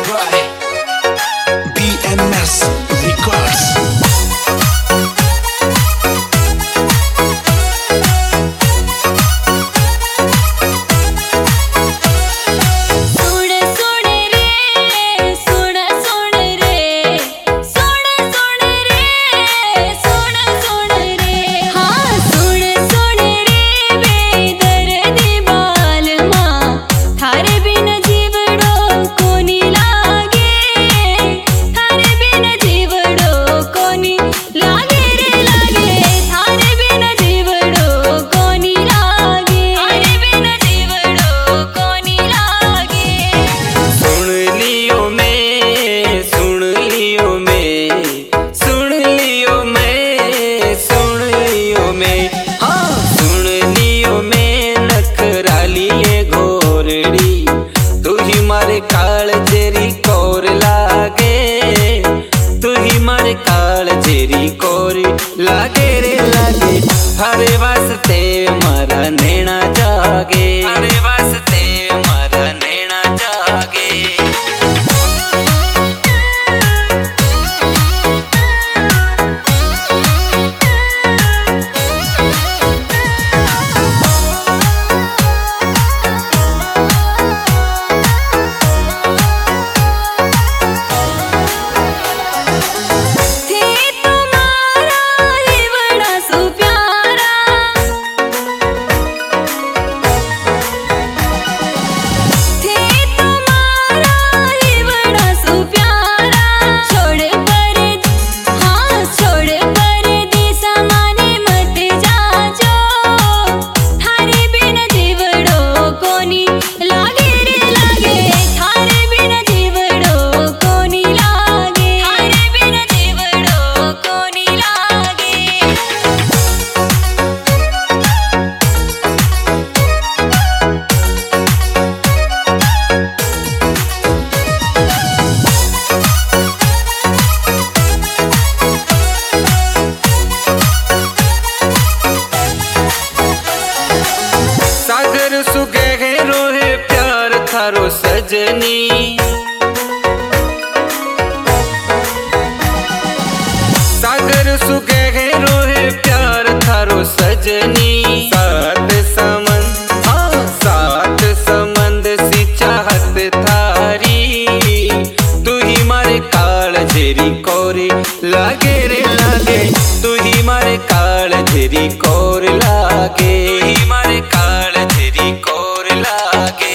by BMS Records. काल जेरी कोर लागे, तू ही मारे काल जेरी कोर लागे रे लागे। हरे वास्ते मारा नैना जागे, हरे वास्ते मारा नैना जागे। सुगहरो है प्यार थारो सजनी, सागर सुगहरो है प्यार थारो सजनी। सात समंद हाँ सात समंद सी चाहत थारी, तू ही मारे काल जेरी कोरी लागे रे लागे। तू ही मारे काल जेरी कोर लागे, तू ही मारे काल जेरी कोर लागे।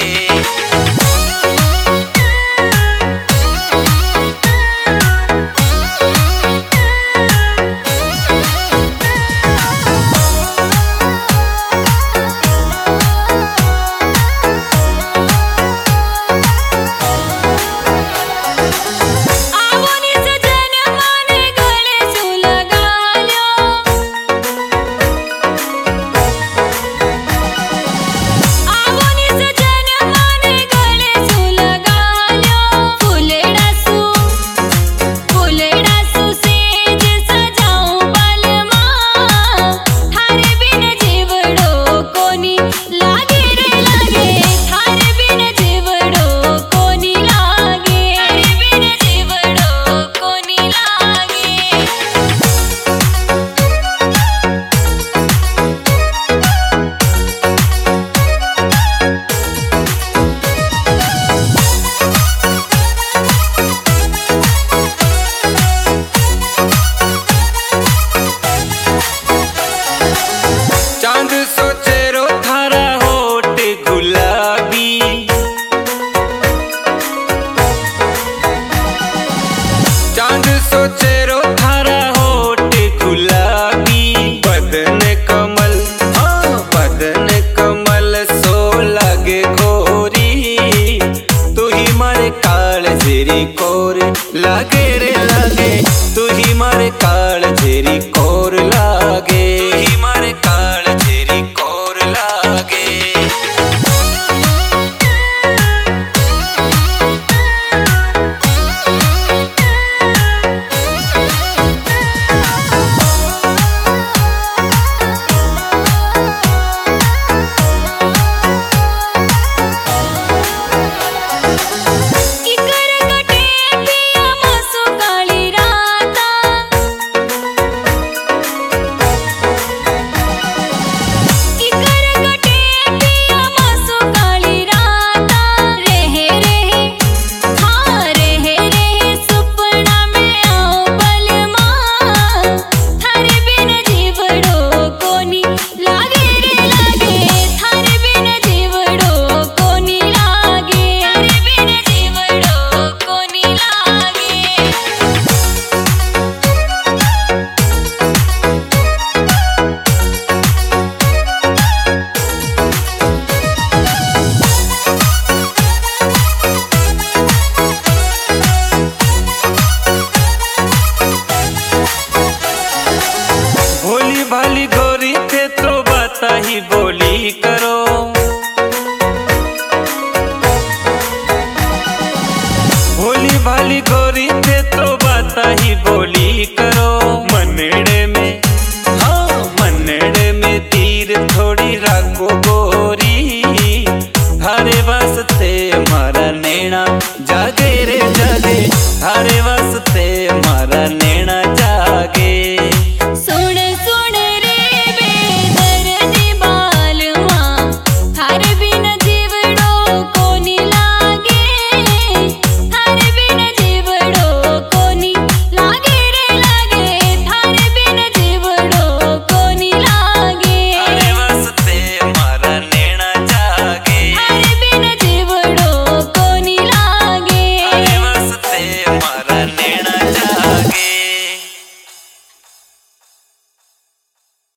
रखो गो